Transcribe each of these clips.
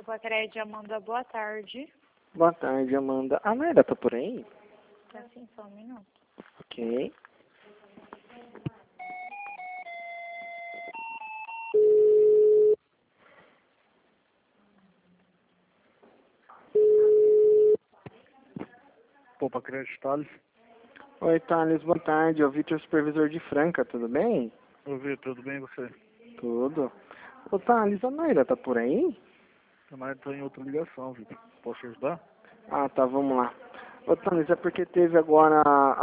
Pacred, Amanda, boa tarde. Boa tarde, Amanda. A Naira tá por aí? Tá sim, só um minuto. Ok. Pô, Pacred, Thales. Oi, Thales, boa tarde. Eu vi teu supervisor de Franca, tudo bem? Eu vi, tudo bem você? Tudo. Ô, Thales, a Naira tá por aí? Mas tô em outra ligação, Vitor. Posso te ajudar? Ah, tá, vamos lá. Ô, Thales, é porque teve agora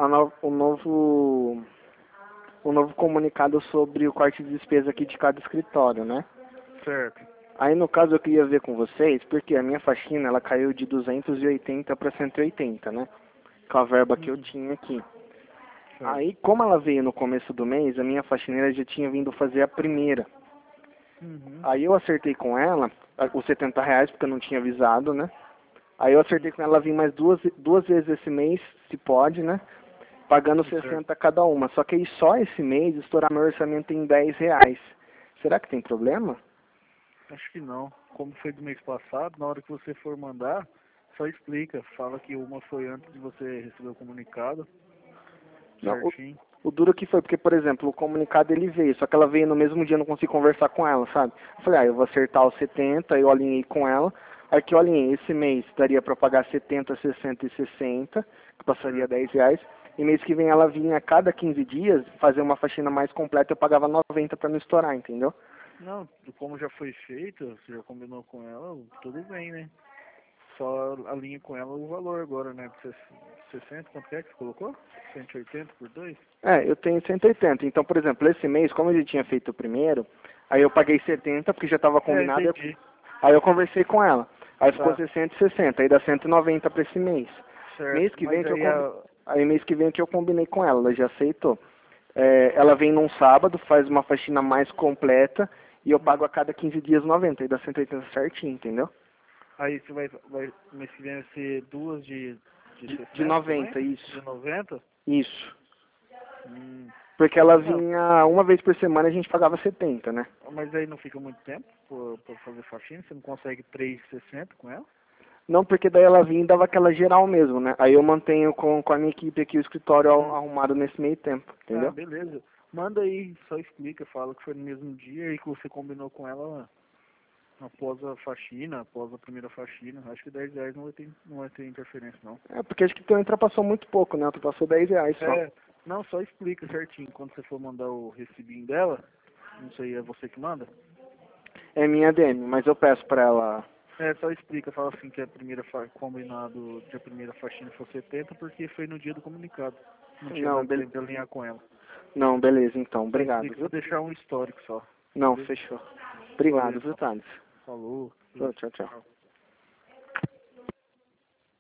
o novo comunicado sobre o corte de despesa aqui de cada escritório, né? Certo. Aí, no caso, eu queria ver com vocês, porque a minha faxina, ela caiu de 280 para 180, né? Com a verba que eu tinha aqui. Certo. Aí, como ela veio no começo do mês, a minha faxineira já tinha vindo fazer a primeira. Aí eu acertei com ela os R$ 70, porque eu não tinha avisado, né? Aí eu acertei com ela vir mais duas vezes esse mês, se pode, né? Pagando Certo. 60 cada uma. Só que aí só esse mês estourar meu orçamento em R$ 10. Será que tem problema? Acho que não. Como foi do mês passado, na hora que você for mandar, só explica. Fala que uma foi antes de você receber o comunicado. Não, Certinho. o duro que foi, porque, por exemplo, o comunicado ele veio, só que ela veio no mesmo dia, eu não consegui conversar com ela, sabe? Eu falei, eu vou acertar os 70, eu alinhei com ela. Aí que eu alinhei, esse mês daria pra pagar 70, 60 e 60, que passaria R$ 10. E mês que vem ela vinha a cada 15 dias fazer uma faxina mais completa, eu pagava 90 pra não estourar, entendeu? Não, como já foi feito, você já combinou com ela, tudo bem, né? Só alinha com ela o valor agora, né? 60, quanto é que você colocou? 180 por 2? Eu tenho 180. Então, por exemplo, esse mês, como ele tinha feito o primeiro, aí eu paguei 70, porque já estava combinado. Entendi. Aí eu conversei com ela. Aí ficou Tá. 660, aí dá 190 para esse mês. Certo. Mês que vem Mas que eu aí Aí mês que vem que eu combinei com ela, ela já aceitou. Ela vem num sábado, faz uma faxina mais completa e eu pago a cada 15 dias 90, aí dá 180 certinho, entendeu? aí você mês que vem vai ser duas de De 60 90, também? isso. De 90? Isso. Hum. Porque ela Não, vinha uma vez por semana e a gente pagava 70, né? mas aí não fica muito tempo pra fazer faxina? Você não consegue 3,60 com ela? Não, porque daí ela vinha e dava aquela geral mesmo, né? Aí eu mantenho com a minha equipe aqui o escritório arrumado nesse meio tempo, Ah, entendeu? beleza. Manda aí, só explica, fala que foi no mesmo dia e que você combinou com ela após a faxina, após a primeira faxina. Acho que R$ 10 não vai ter interferência, não. Porque acho que então ultrapassou muito pouco, né? Ultrapassou R$ 10 só. Não, só explica certinho. Quando você for mandar o recibinho dela, não sei, é você que manda? É minha DM, mas eu peço pra ela. Só explica, fala assim que a primeira combinado de a primeira faxina foi 70 porque foi no dia do comunicado. Não tinha Não, dado tempo de alinhar com ela. Não, beleza, então. Só Obrigado, explica, viu? vou deixar um histórico só. Não, Beleza? fechou. Obrigado, Valeu, viu, então. Thales? Falou. Tchau, tchau.